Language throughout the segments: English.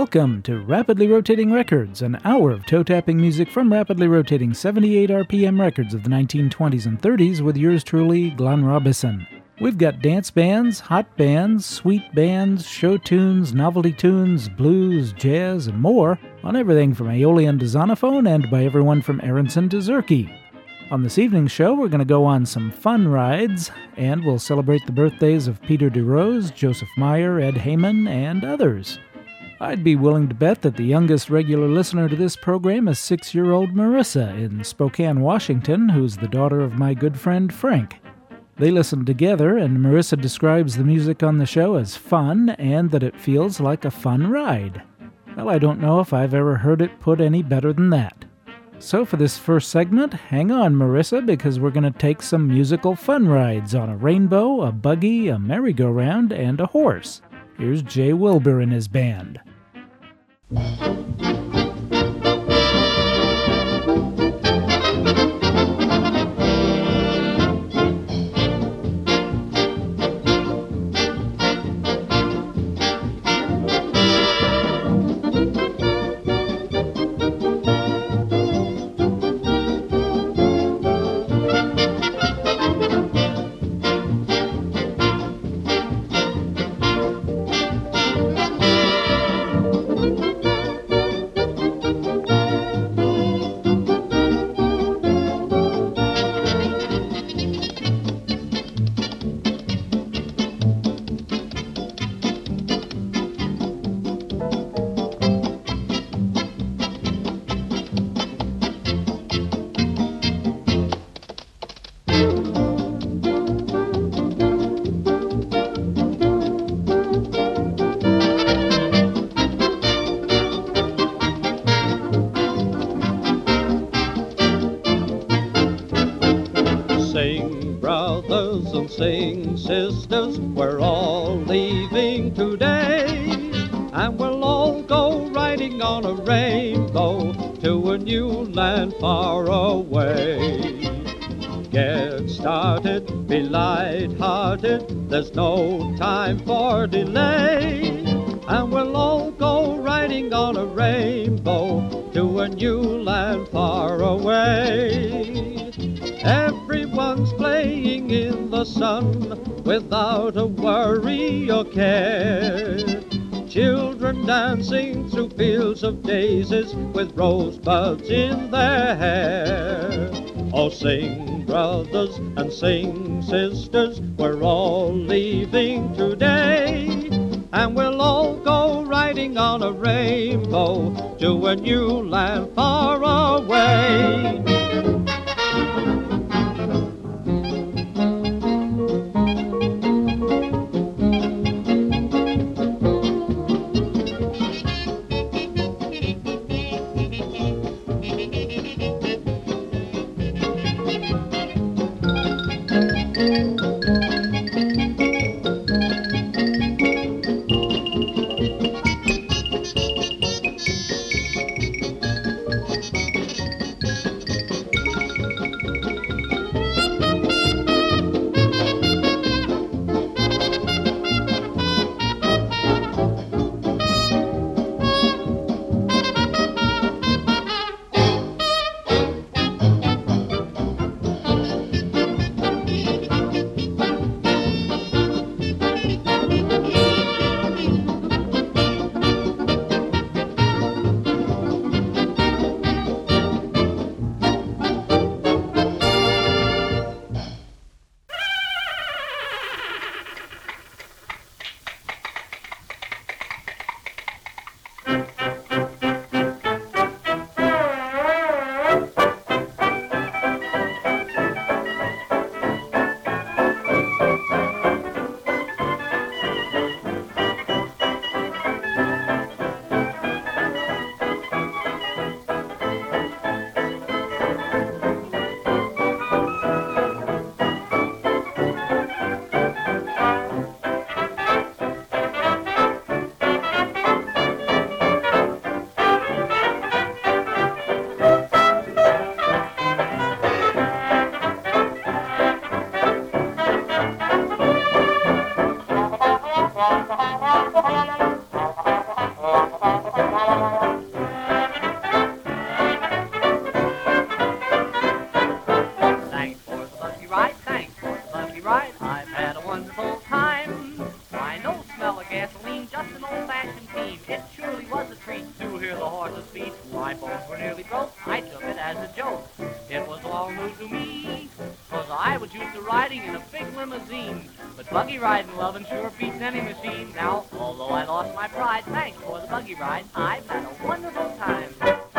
Welcome to Rapidly Rotating Records, an hour of toe-tapping music from rapidly rotating 78 RPM records of the 1920s and 30s with yours truly, Glenn Robison. We've got dance bands, hot bands, sweet bands, show tunes, novelty tunes, blues, jazz, and more on everything from Aeolian to Zonophone and by everyone from Aronson to Zurke. On this evening's show, we're going to go on some fun rides, and we'll celebrate the birthdays of Peter DeRose, Joseph Meyer, Ed Heyman, and others. I'd be willing to bet that the youngest regular listener to this program is 6-year-old Marissa in Spokane, Washington, who's the daughter of my good friend Frank. They listen together, and Marissa describes the music on the show as fun and that it feels like a fun ride. Well, I don't know if I've ever heard it put any better than that. So for this first segment, hang on, Marissa, because we're going to take some musical fun rides on a rainbow, a buggy, a merry-go-round, and a horse. Here's Jay Wilbur and his band. Sing, sisters, we're all leaving today, and we'll all go riding on a rainbow to a new land far away. Get started, be light-hearted, there's no time for delay, and we'll all go riding on a rainbow to a new land far away. Everyone's playing in the sun without a worry or care. Children dancing through fields of daisies with rosebuds in their hair. Oh, sing, brothers, and sing, sisters, we're all leaving today, and we'll all go riding on a rainbow to a new land far away. really broke, I took it as a joke. It was all new to me, 'cause I was used to riding in a big limousine. But buggy riding, loving sure beats any machine. Now, although I lost my pride, thanks for the buggy ride, I've had a wonderful time.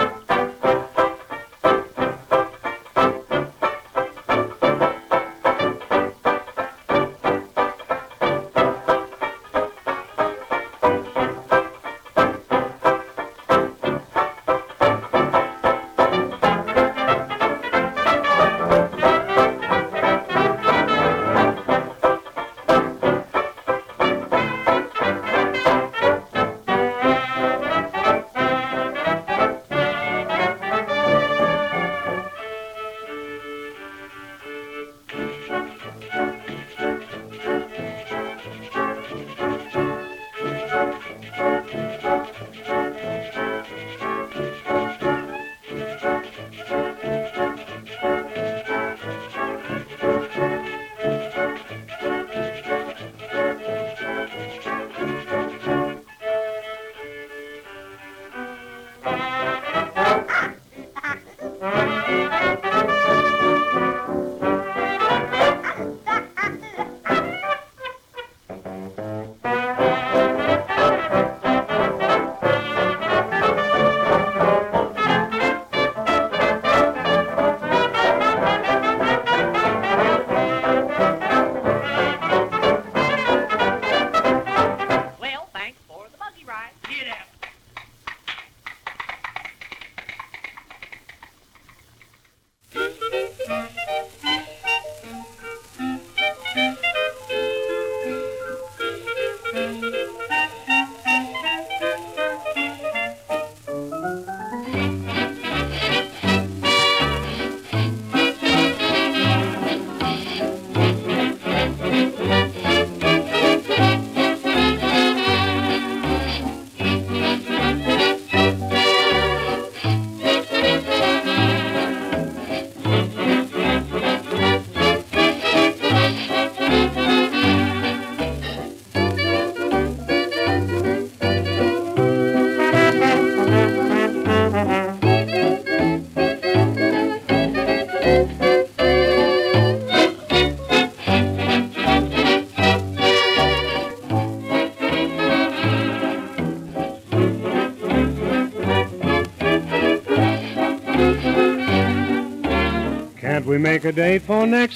We make a date for next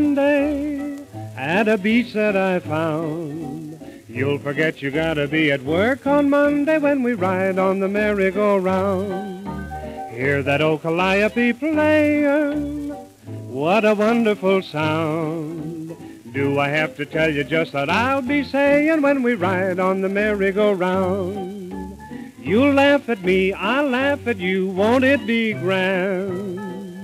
Sunday at a beach that I found. You'll forget you gotta be at work on Monday when we ride on the merry-go-round. Hear that old calliope playing, what a wonderful sound. Do I have to tell you just what I'll be saying when we ride on the merry-go-round? You'll laugh at me, I'll laugh at you, won't it be grand?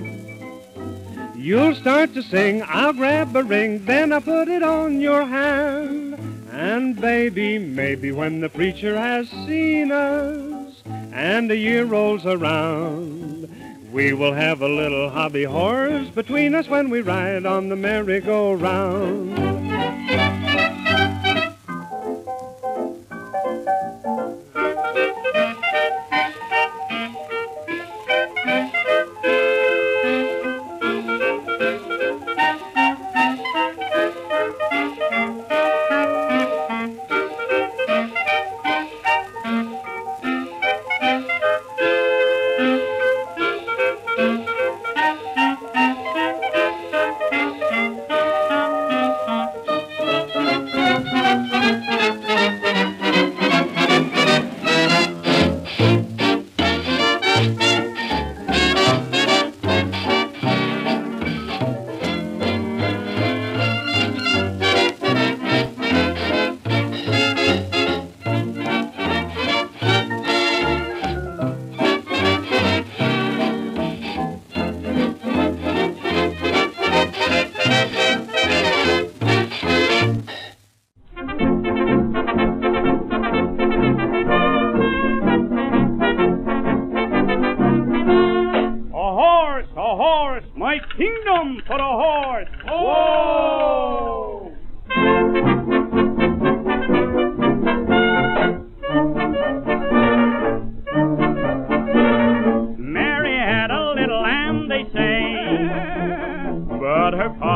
You'll start to sing, I'll grab a ring, then I'll put it on your hand. And baby, maybe when the preacher has seen us and a year rolls around, we will have a little hobby horse between us when we ride on the merry-go-round. kingdom for a horse. Whoa! Mary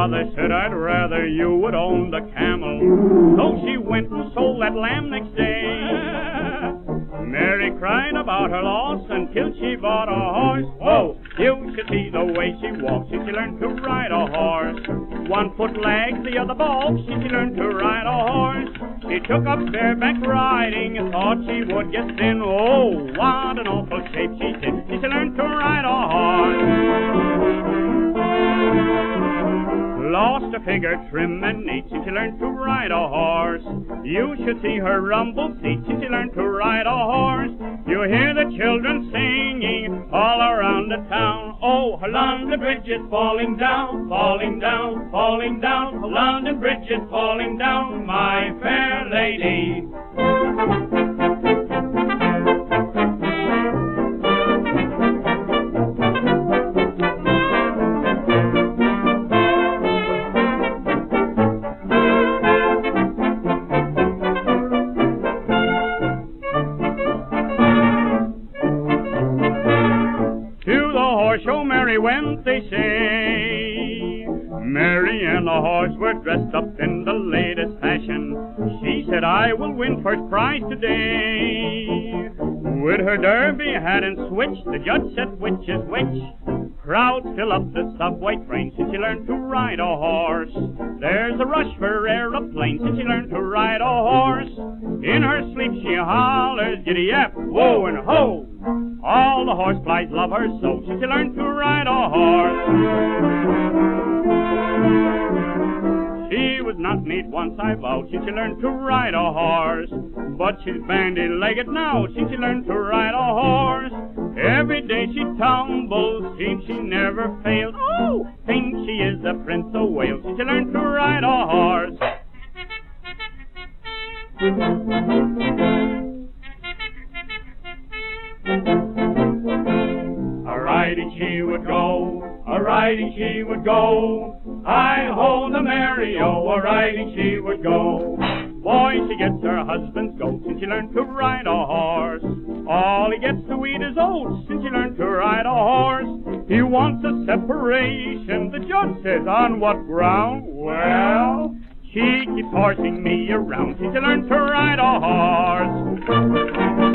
father said, I'd rather you would own the camel. So she went and sold that lamb next day. Mary cried about her loss until she bought a horse. Whoa, you should see the way she walks since she learned to ride a horse. 1 foot legs, the other balks, since she learned to ride a horse. She took up bareback riding and thought she would get thin. Oh, what an awful shape she's in since she learned to ride a horse. Lost a figure trim and neat since she learned to ride a horse. You should see her rumble seat since she learned to ride a horse. You hear the children singing all around the town. Oh, London Bridge is falling down, falling down, falling down. London Bridge is falling down, my fair lady. Went, they say. Mary and the horse were dressed up in the latest fashion. She said, I will win first prize today. With her derby hat and switch, the judge said, which is which? Crowds fill up the subway train since she learned to ride a horse. There's a rush for aeroplanes since she learned to ride a horse. In her sleep she hollers, giddy-yap, whoa and ho. All the horseflies love her so since she learned to ride a horse. She was not neat once, I vowed, since she learned to ride a horse. But she's bandy-legged now since she learned to ride a horse. Every day she tumbles, seems she never fails. Oh, thinks she is the Prince of Wales since she learned to ride a horse. A-riding she would go, a-riding she would go. Hi-ho the Mary-O, a-riding she would go. Boy, she gets her husband's goat since she learned to ride a horse. All he gets to eat is oats since she learned to ride a horse. He wants a separation, the judge says, on what ground? Well, she keeps horsing me around since she learned to ride a horse.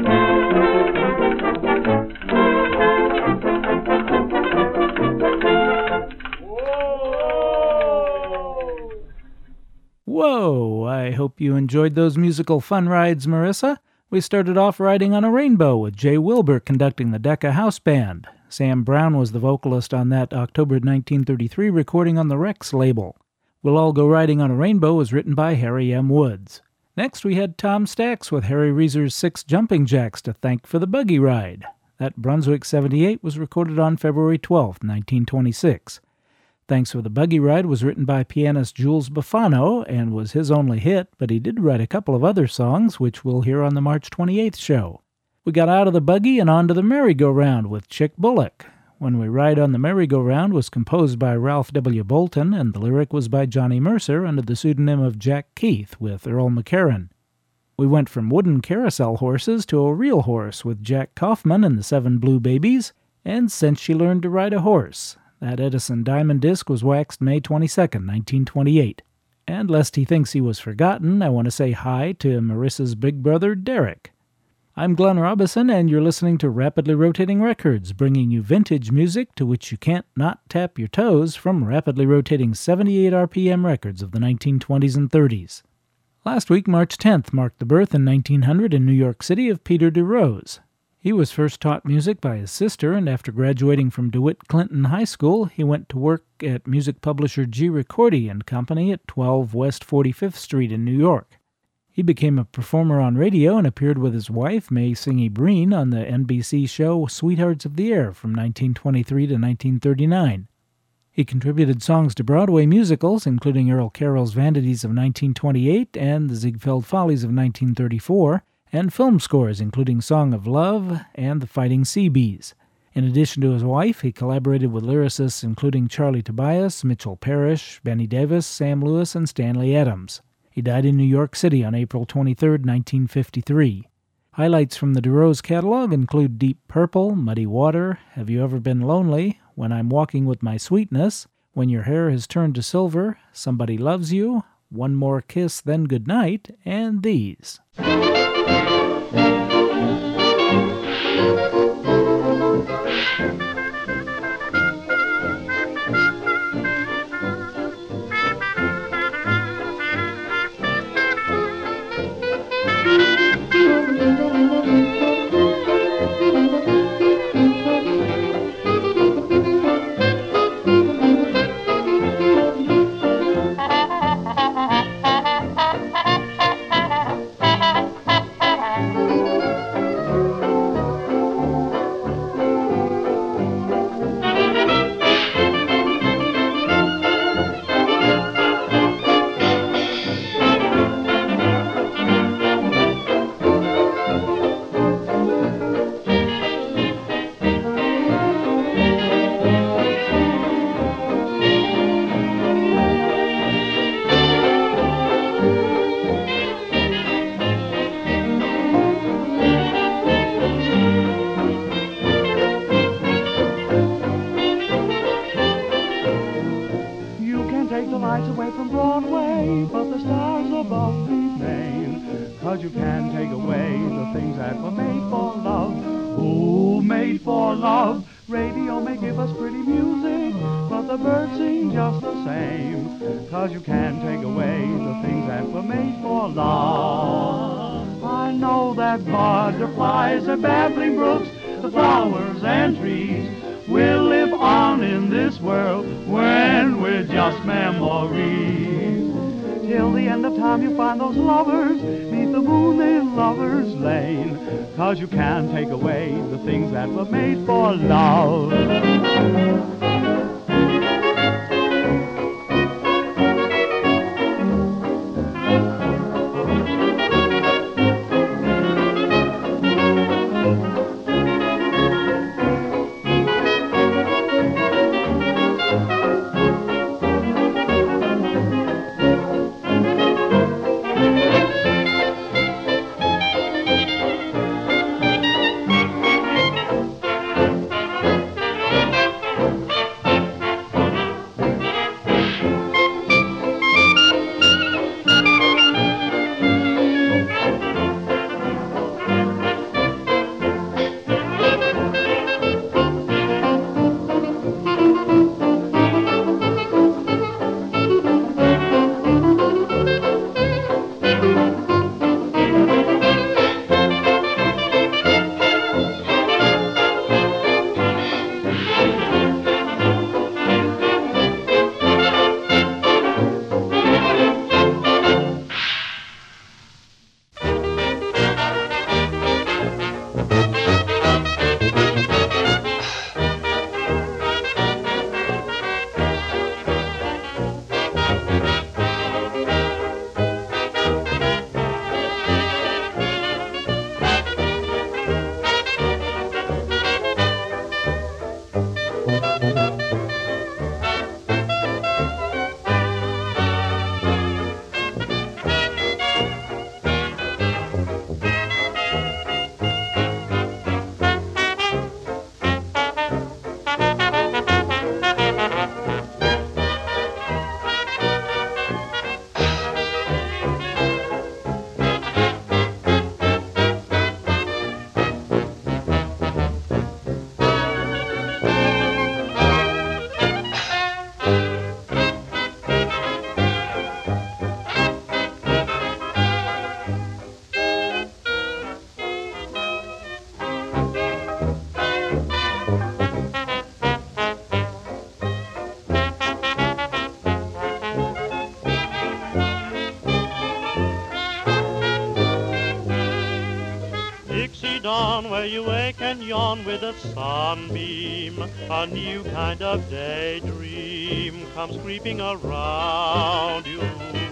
Whoa! I hope you enjoyed those musical fun rides, Marissa. We started off riding on a rainbow with Jay Wilbur conducting the Decca House Band. Sam Brown was the vocalist on that October 1933 recording on the Rex label. We'll All Go Riding on a Rainbow was written by Harry M. Woods. Next we had Tom Stax with Harry Reeser's 6 Jumping Jacks to thank for the buggy ride. That Brunswick 78 was recorded on February 12, 1926. Thanks for the Buggy Ride was written by pianist Jules Buffano and was his only hit, but he did write a couple of other songs, which we'll hear on the March 28th show. We got out of the buggy and onto the merry-go-round with Chick Bullock. When We Ride on the Merry-Go-Round was composed by Ralph W. Bolton, and the lyric was by Johnny Mercer under the pseudonym of Jack Keith with Earl McCarran. We went from wooden carousel horses to a real horse with Jack Kaufman and the 7 Blue Babies, and Since She Learned to Ride a Horse. That Edison Diamond disc was waxed May 22, 1928. And lest he thinks he was forgotten, I want to say hi to Marissa's big brother, Derek. I'm Glenn Robison, and you're listening to Rapidly Rotating Records, bringing you vintage music to which you can't not tap your toes from rapidly rotating 78 RPM records of the 1920s and 30s. Last week, March 10th, marked the birth in 1900 in New York City of Peter DeRose. He was first taught music by his sister, and after graduating from DeWitt Clinton High School, he went to work at music publisher G. Ricordi & Company at 12 West 45th Street in New York. He became a performer on radio and appeared with his wife, May Singy Breen, on the NBC show Sweethearts of the Air from 1923 to 1939. He contributed songs to Broadway musicals, including Earl Carroll's Vanities of 1928 and the Ziegfeld Follies of 1934, and film scores including Song of Love and The Fighting Seabees. In addition to his wife, he collaborated with lyricists including Charlie Tobias, Mitchell Parrish, Benny Davis, Sam Lewis, and Stanley Adams. He died in New York City on April 23, 1953. Highlights from the DeRose catalog include Deep Purple, Muddy Water, Have You Ever Been Lonely, When I'm Walking with My Sweetness, When Your Hair Has Turned to Silver, Somebody Loves You, One More Kiss, Then Goodnight, and these. You can't take away the things that were made for love. dawn where you wake and yawn with a sunbeam. A new kind of daydream comes creeping around you.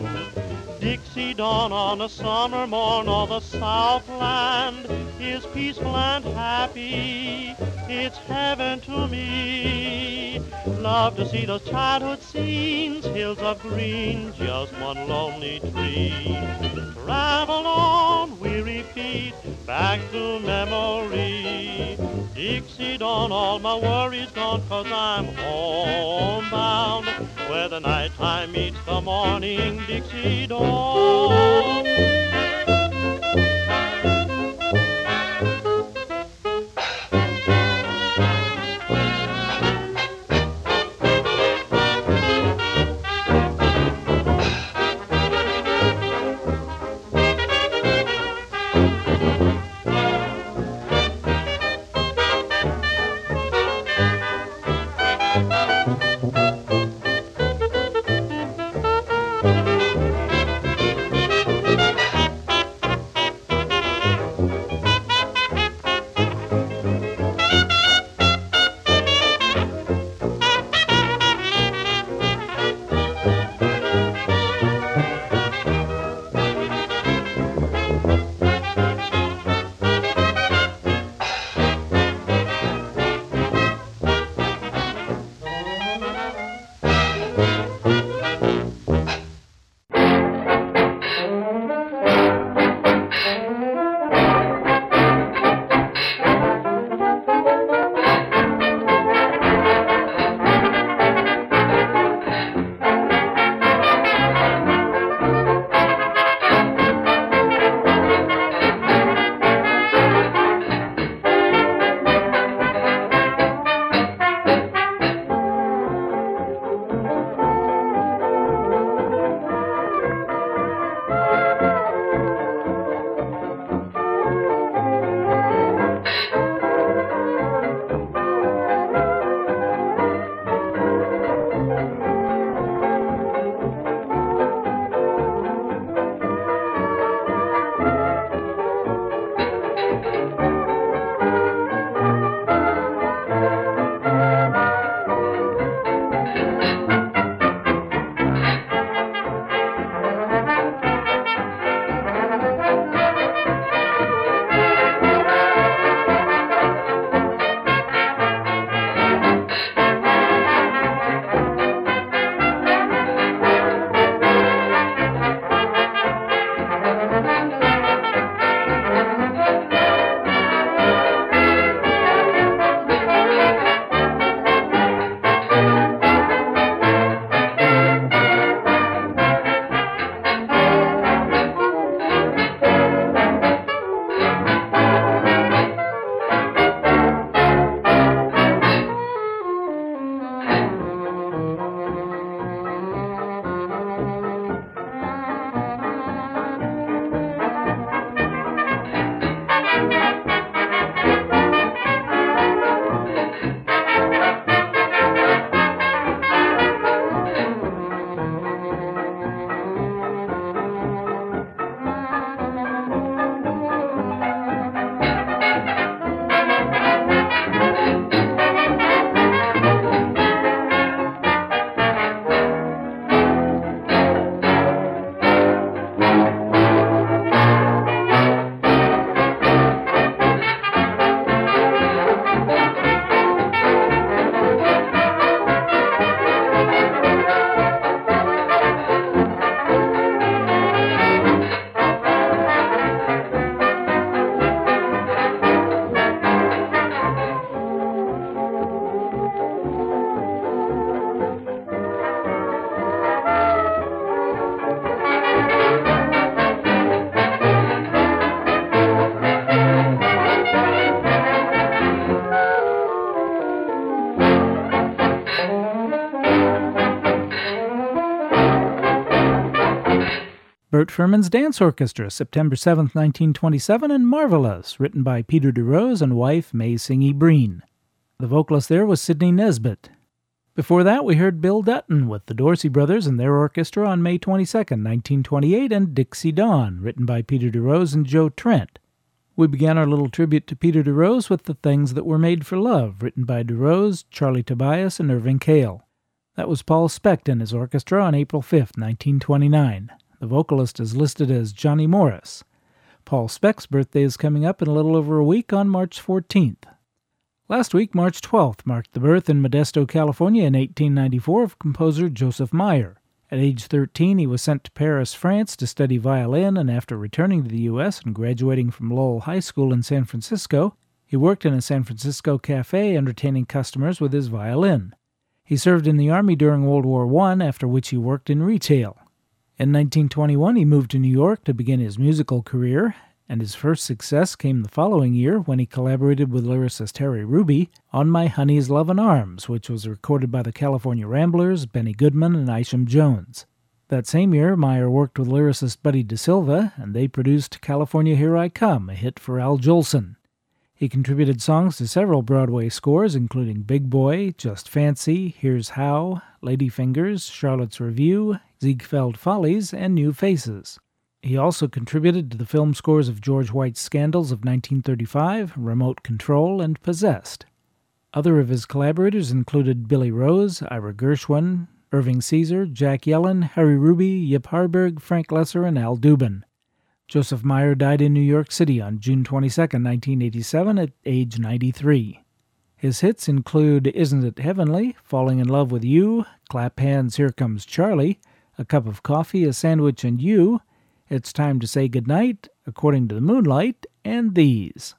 Dixie dawn on a summer morn, all the Southland is peaceful and happy. It's heaven to me. Love to see those childhood scenes, hills of green, just one lonely tree. Travel on weary feet, back to memory. Dixie Dawn, all my worries gone, 'cause I'm homebound, where the nighttime meets the morning, Dixie Dawn. Bert Furman's Dance Orchestra, September 7, 1927, and Marvelous, written by Peter DeRose and wife May Singy Breen. The vocalist there was Sidney Nesbitt. Before that, we heard Bill Dutton with the Dorsey Brothers and their orchestra on May 22, 1928, and Dixie Dawn, written by Peter DeRose and Joe Trent. We began our little tribute to Peter DeRose with The Things That Were Made for Love, written by DeRose, Charlie Tobias, and Irving Kale. That was Paul Specht and his orchestra on April 5, 1929. The vocalist is listed as Johnny Morris. Paul Specht's birthday is coming up in a little over a week on March 14th. Last week, March 12th, marked the birth in Modesto, California in 1894 of composer Joseph Meyer. At age 13, he was sent to Paris, France to study violin, and after returning to the U.S. and graduating from Lowell High School in San Francisco, he worked in a San Francisco cafe entertaining customers with his violin. He served in the Army during World War I, after which he worked in retail. In 1921, he moved to New York to begin his musical career, and his first success came the following year when he collaborated with lyricist Harry Ruby on My Honey's Love and Arms, which was recorded by the California Ramblers, Benny Goodman, and Isham Jones. That same year, Meyer worked with lyricist Buddy DeSilva, and they produced California Here I Come, a hit for Al Jolson. He contributed songs to several Broadway scores, including Big Boy, Just Fancy, Here's How, Ladyfingers, Charlotte's Revue, Ziegfeld Follies, and New Faces. He also contributed to the film scores of George White's Scandals of 1935, Remote Control, and Possessed. Other of his collaborators included Billy Rose, Ira Gershwin, Irving Caesar, Jack Yellen, Harry Ruby, Yip Harburg, Frank Lesser, and Al Dubin. Joseph Meyer died in New York City on June 22, 1987, at age 93. His hits include Isn't It Heavenly, Falling in Love with You, Clap Hands, Here Comes Charlie, A Cup of Coffee, A Sandwich, and You, It's Time to Say Goodnight, According to the Moonlight, and these.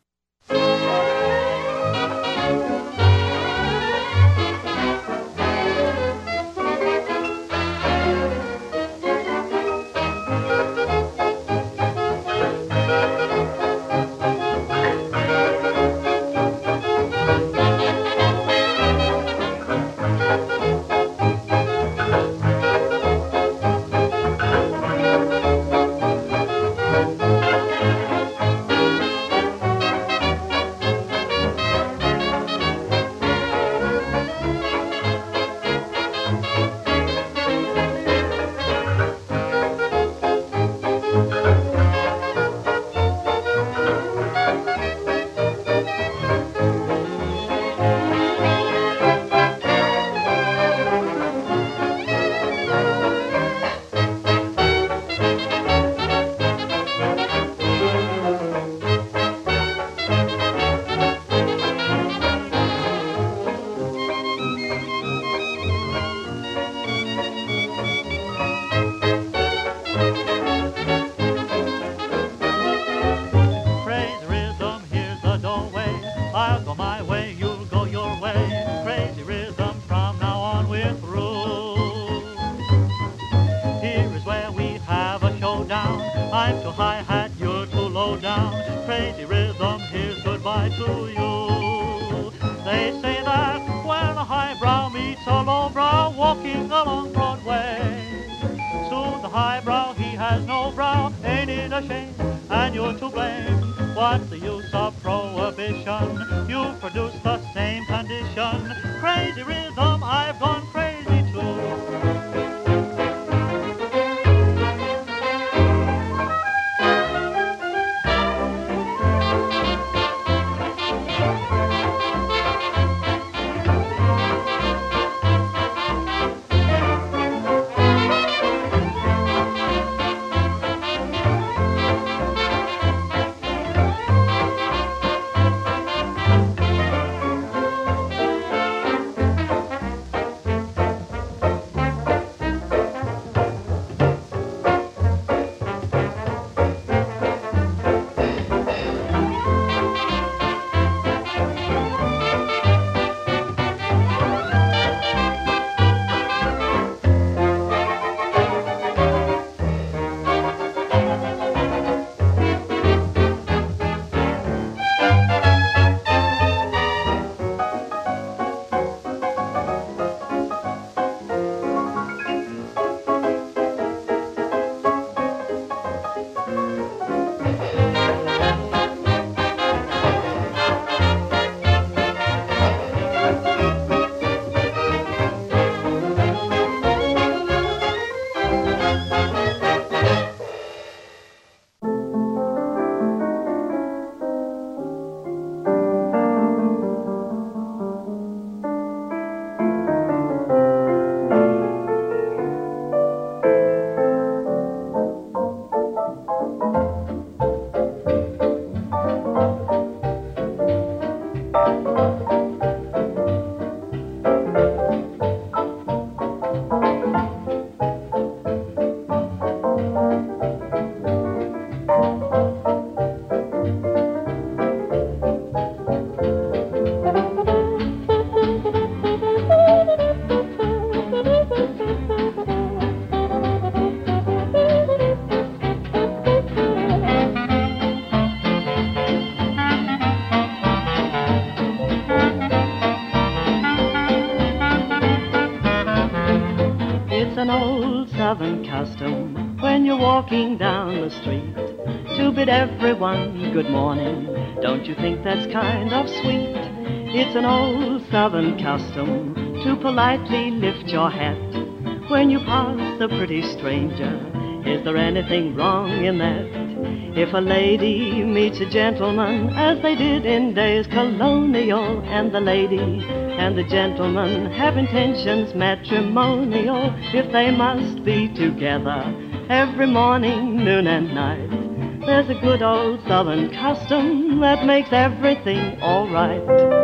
an old Southern custom when you're walking down the street to bid everyone good morning. Don't you think that's kind of sweet? It's an old Southern custom to politely lift your hat when you pass a pretty stranger. Is there anything wrong in that? If a lady meets a gentleman, as they did in days colonial, and the lady and the gentleman have intentions matrimonial, if they must be together every morning, noon and night, there's a good old Southern custom that makes everything all right.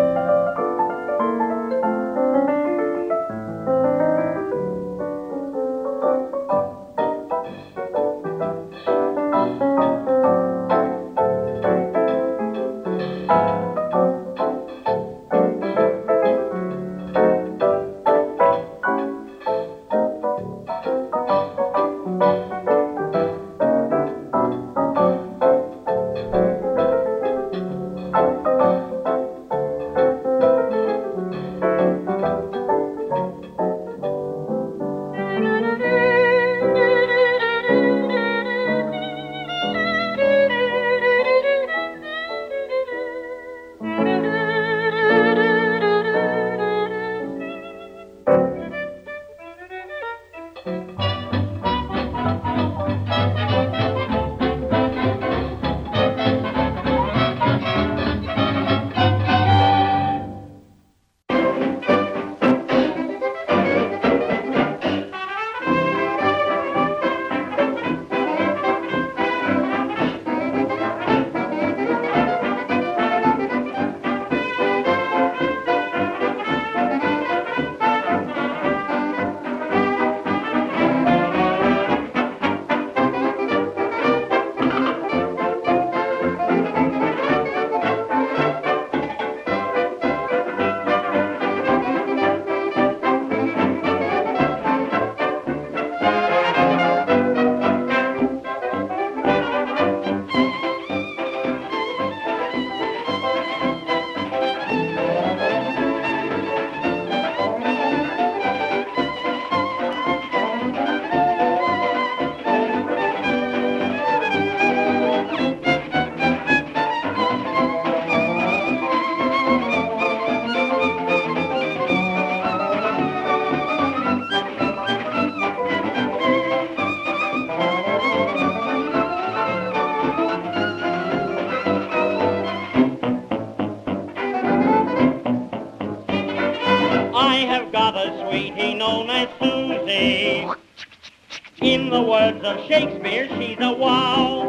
In the words of Shakespeare, she's a wow.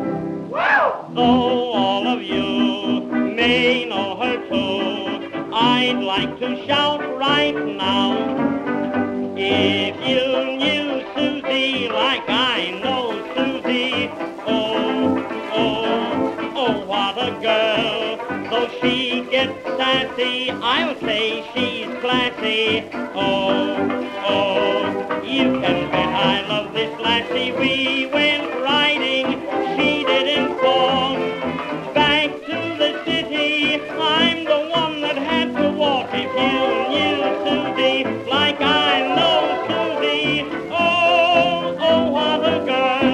Wow! Though all of you may know her too, I'd like to shout right now. If you knew Susie like I know Susie, oh, oh, oh, what a girl. Though she gets sassy, I'll say she's classy. Oh, oh, you can bet I love this lassie. We went riding, she didn't fall. Back to the city, I'm the one that had to walk. If you knew Susie like I know Susie, oh, oh, what a girl.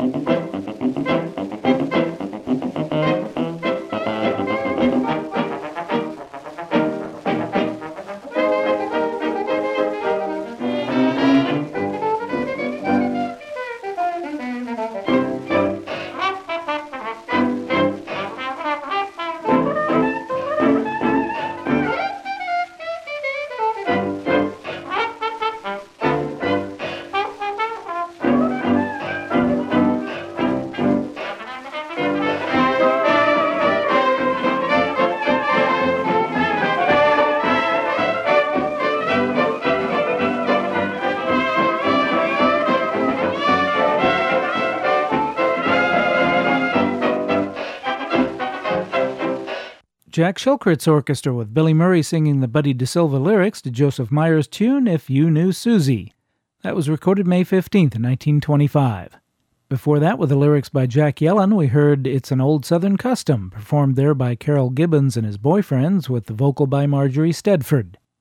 Jack Shilkret's orchestra with Billy Murray singing the Buddy DeSilva lyrics to Joseph Meyer's tune, If You Knew Susie. That was recorded May 15th, 1925. Before that, with the lyrics by Jack Yellen, we heard It's an Old Southern Custom, performed there by Carol Gibbons and his boyfriends with the vocal by Marjorie Stedford.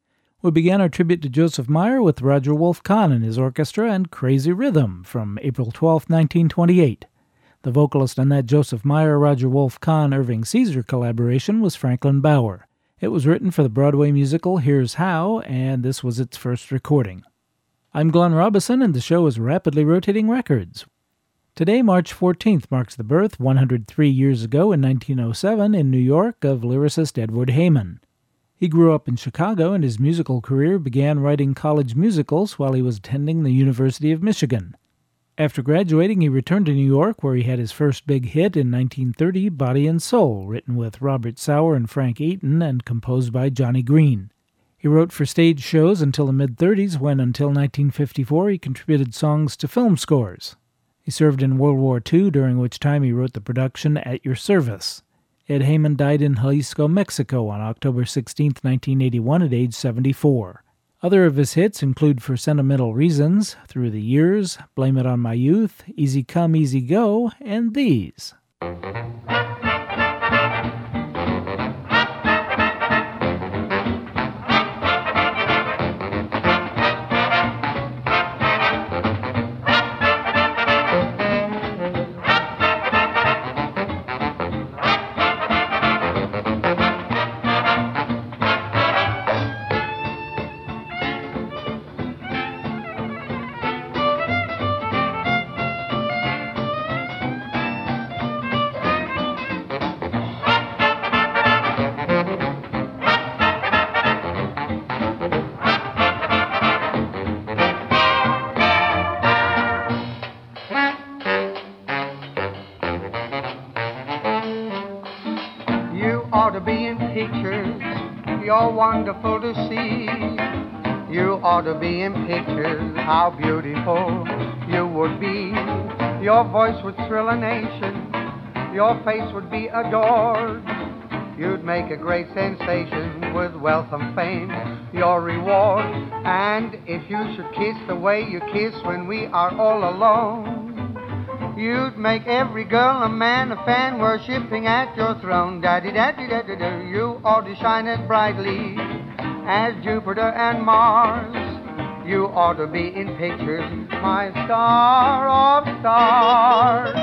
We began our tribute to Joseph Meyer with Roger Wolf Kahn and his orchestra and Crazy Rhythm from April 12, 1928. The vocalist on that Joseph Meyer, Roger Wolf Kahn, Irving Caesar collaboration was Franklin Bauer. It was written for the Broadway musical Here's How, and this was its first recording. I'm Glenn Robison, and the show is Rapidly Rotating Records. Today, March 14th, marks the birth, 103 years ago in 1907, in New York, of lyricist Edward Hayman. He grew up in Chicago, and his musical career began writing college musicals while he was attending the University of Michigan. After graduating, he returned to New York, where he had his first big hit in 1930, Body and Soul, written with Robert Sauer and Frank Eaton and composed by Johnny Green. He wrote for stage shows until the mid-30s, when, until 1954, he contributed songs to film scores. He served in World War II, during which time he wrote the production At Your Service. Ed Hayman died in Jalisco, Mexico on October 16, 1981 at age 74. Other of his hits include For Sentimental Reasons, Through the Years, Blame It on My Youth, Easy Come, Easy Go, and these. Wonderful to see. You ought to be in pictures, how beautiful you would be. Your voice would thrill a nation, your face would be adored. You'd make a great sensation with wealth and fame, your reward. And if you should kiss the way you kiss when we are all alone, you'd make every girl, a man, a fan, worshipping at your throne. Daddy-daddy-daddy-do, you ought to shine as brightly as Jupiter and Mars. You ought to be in pictures, my star of stars.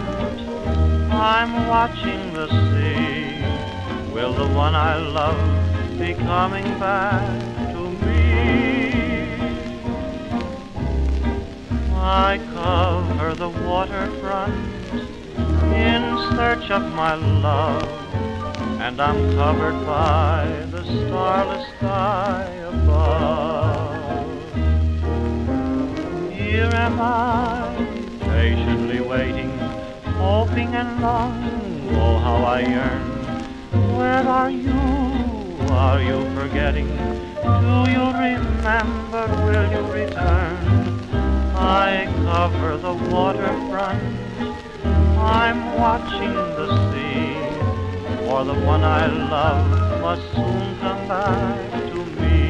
I'm watching the sea. Will the one I love be coming back to me? I cover the waterfront in search of my love, and I'm covered by the starless sky above. Here am I, patiently waiting, hoping and longing, oh how I yearn. Where are you? Are you forgetting? Do you remember? Will you return? I cover the waterfront, I'm watching the sea, for the one I love must soon come back to me.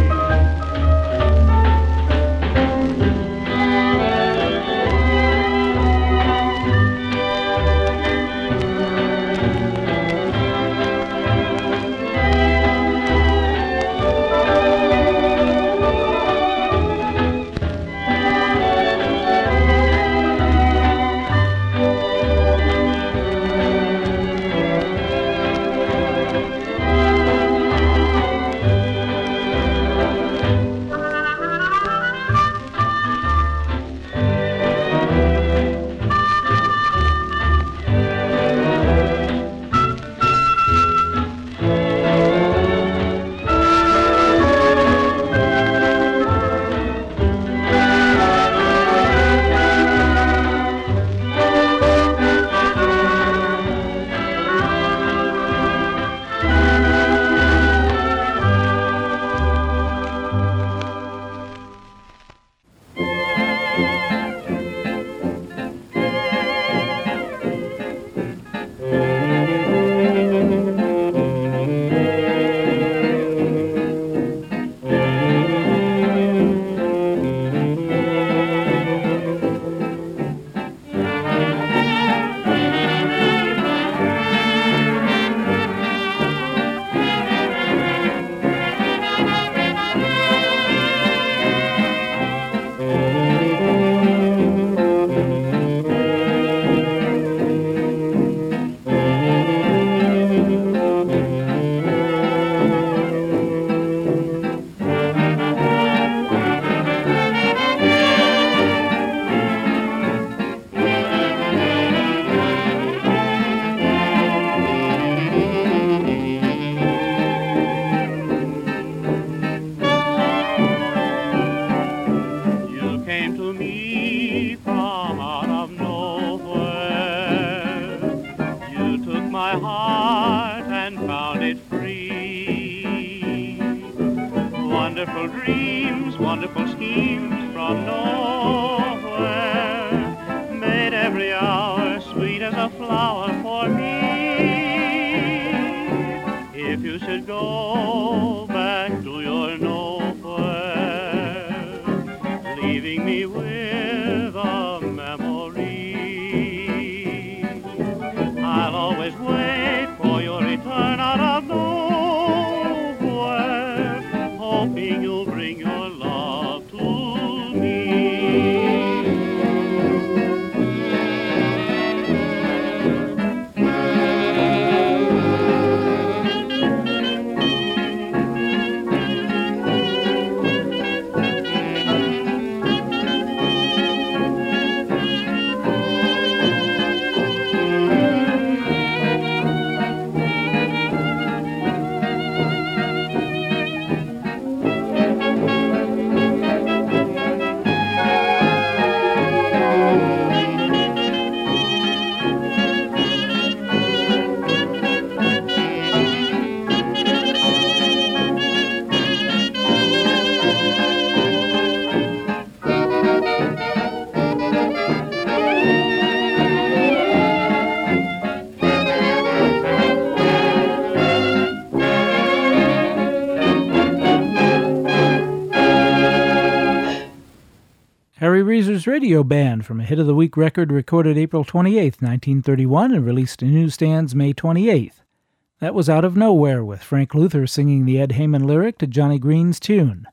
Harry Reser's Radio Band from a Hit of the Week record recorded April 28, 1931 and released in newsstands May 28th. That was Out of Nowhere with Frank Luther singing the Ed Heyman lyric to Johnny Green's tune.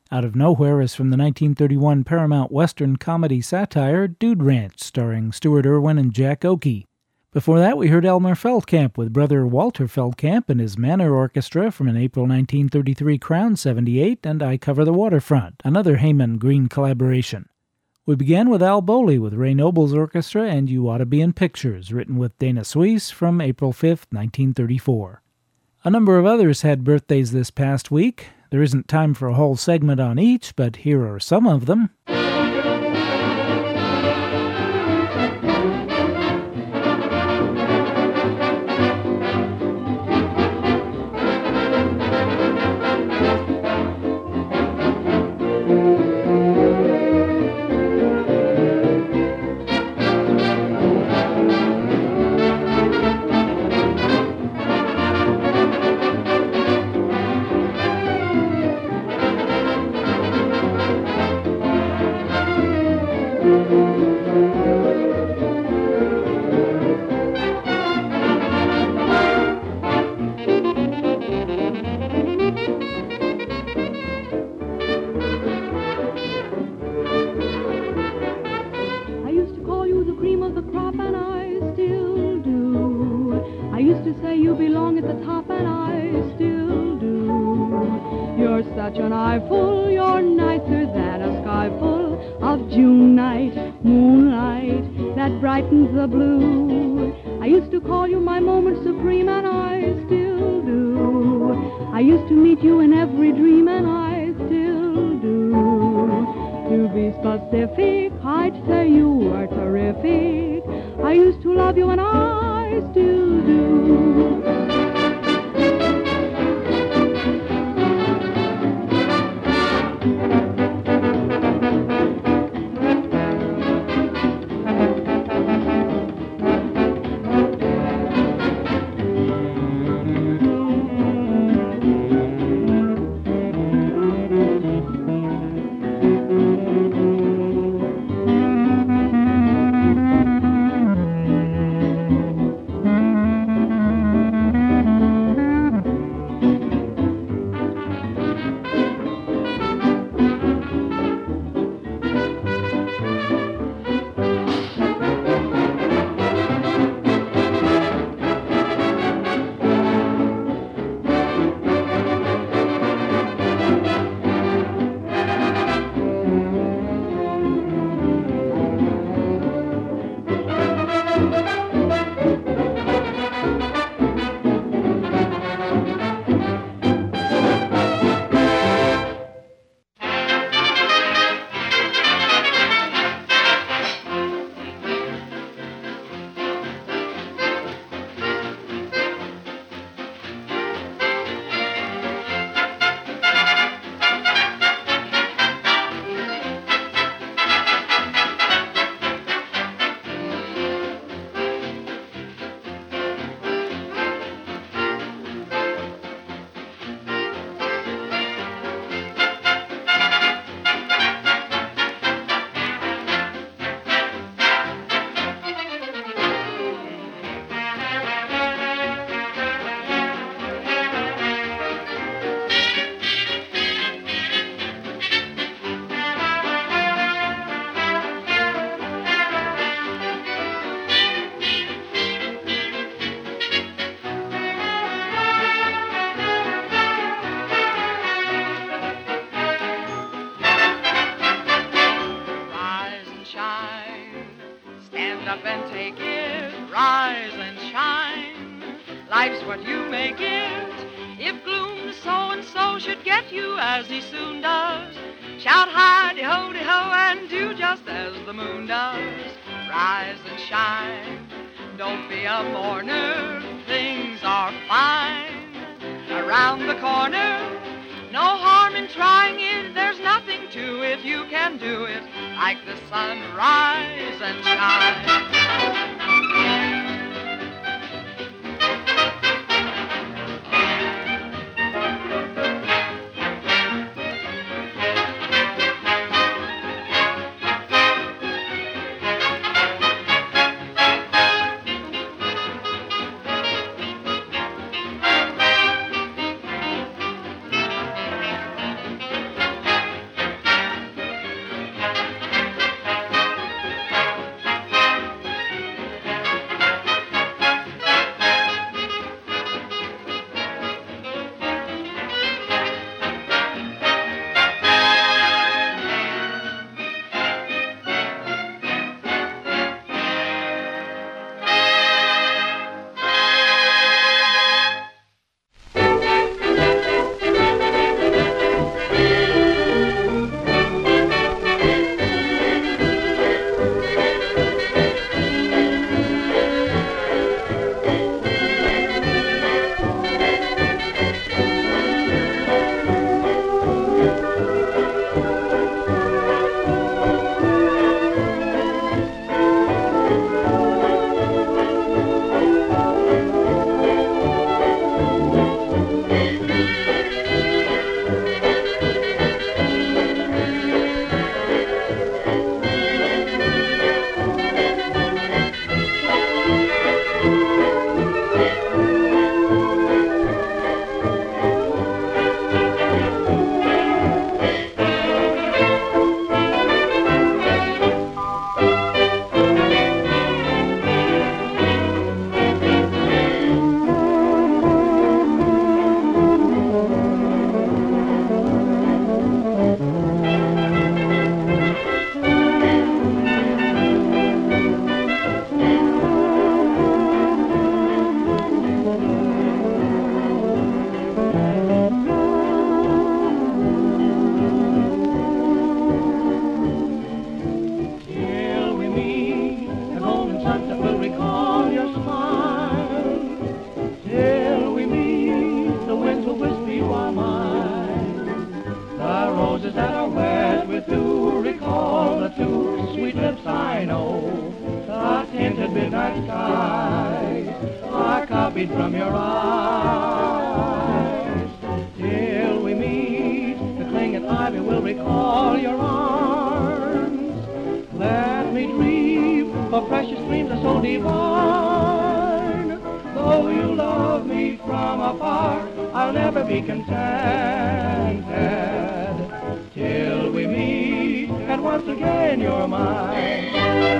Out of Nowhere is from the 1931 Paramount Western comedy satire Dude Ranch, starring Stuart Irwin and Jack Oakey. Before that, we heard Elmer Feldkamp with brother Walter Feldkamp and his Manor Orchestra from an April 1933 Crown 78 and I Cover the Waterfront, another Hayman Green collaboration. We began with Al Bowley with Ray Noble's orchestra and You Oughta Be in Pictures, written with Dana Suisse from April 5, 1934. A number of others had birthdays this past week. There isn't time for a whole segment on each, but here are some of them. feed from your eyes. Till we meet, the clinging ivy will recall your arms. Let me dream of precious dreams are so divine. Though you love me from afar, I'll never be contented. Till we meet, and once again you're mine.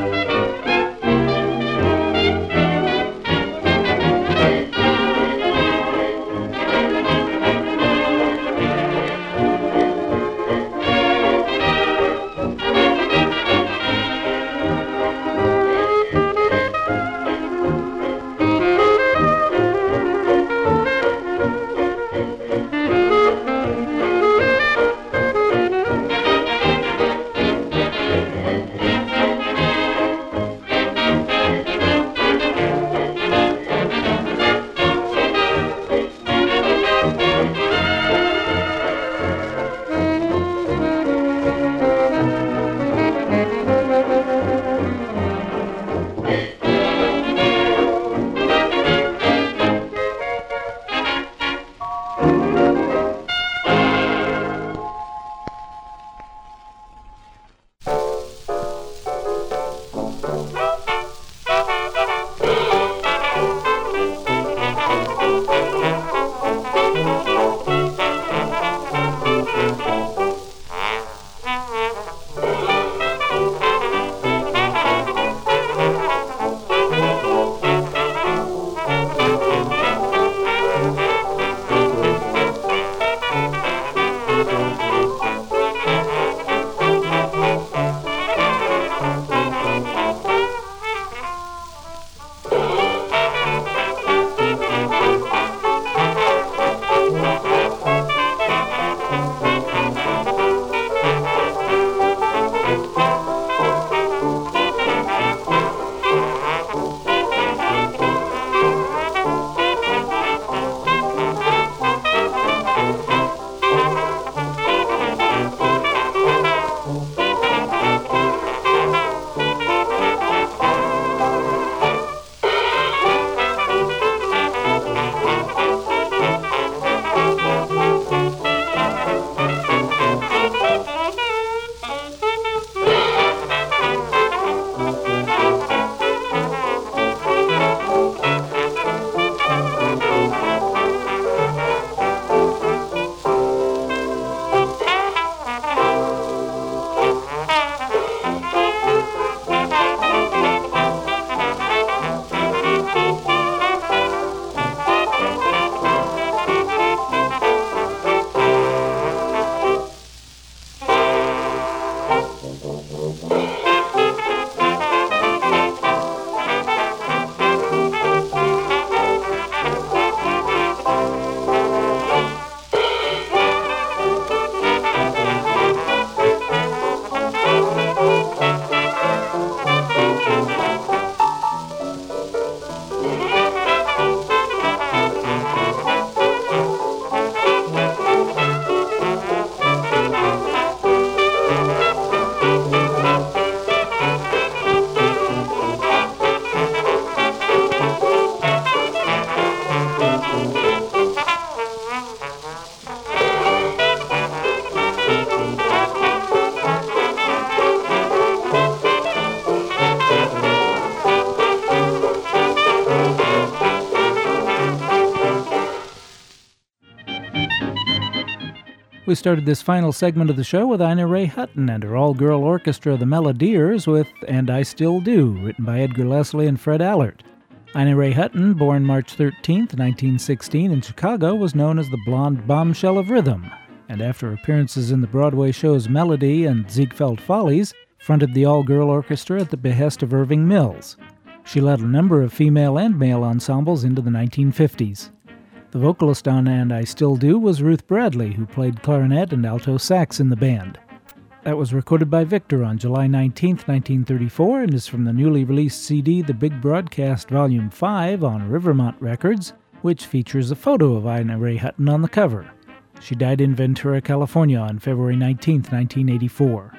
We started this final segment of the show with Ina Ray Hutton and her all-girl orchestra, the Melodiers, with And I Still Do, written by Edgar Leslie and Fred Allert. Ina Ray Hutton, born March 13, 1916, in Chicago, was known as the blonde bombshell of rhythm, and after appearances in the Broadway shows Melody and Ziegfeld Follies, fronted the all-girl orchestra at the behest of Irving Mills. She led a number of female and male ensembles into the 1950s. The vocalist on And I Still Do was Ruth Bradley, who played clarinet and alto sax in the band. That was recorded by Victor on July 19, 1934, and is from the newly released CD The Big Broadcast Volume 5 on Rivermont Records, which features a photo of Ina Ray Hutton on the cover. She died in Ventura, California on February 19, 1984.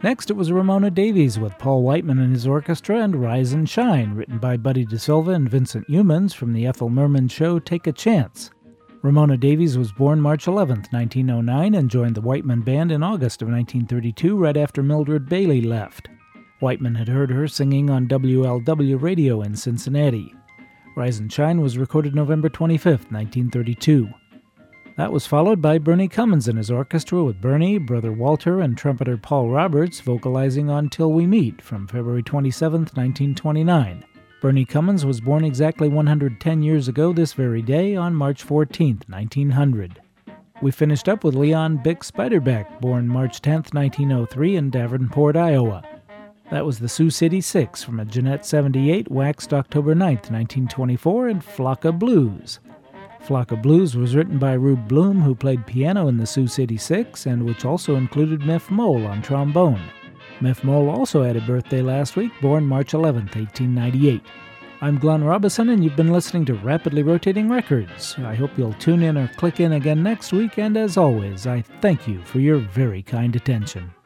Next, it was Ramona Davies with Paul Whiteman and his orchestra and Rise and Shine, written by Buddy DeSilva and Vincent Youmans from the Ethel Merman show Take a Chance. Ramona Davies was born March 11, 1909, and joined the Whiteman Band in August of 1932, right after Mildred Bailey left. Whiteman had heard her singing on WLW radio in Cincinnati. Rise and Shine was recorded November 25, 1932. That was followed by Bernie Cummins and his orchestra with Bernie, Brother Walter, and trumpeter Paul Roberts vocalizing on Till We Meet from February 27, 1929. Bernie Cummins was born exactly 110 years ago this very day on March 14, 1900. We finished up with Leon Bick Spiderbeck, born March 10, 1903 in Davenport, Iowa. That was the Sioux City Six from a Jeanette 78, waxed October 9, 1924, and Flock of Blues. Flock of Blues was written by Rube Bloom, who played piano in the Sioux City Six, and which also included Miff Mole on trombone. Miff Mole also had a birthday last week, born March 11, 1898. I'm Glenn Robison, and you've been listening to Rapidly Rotating Records. I hope you'll tune in or click in again next week, and as always, I thank you for your very kind attention.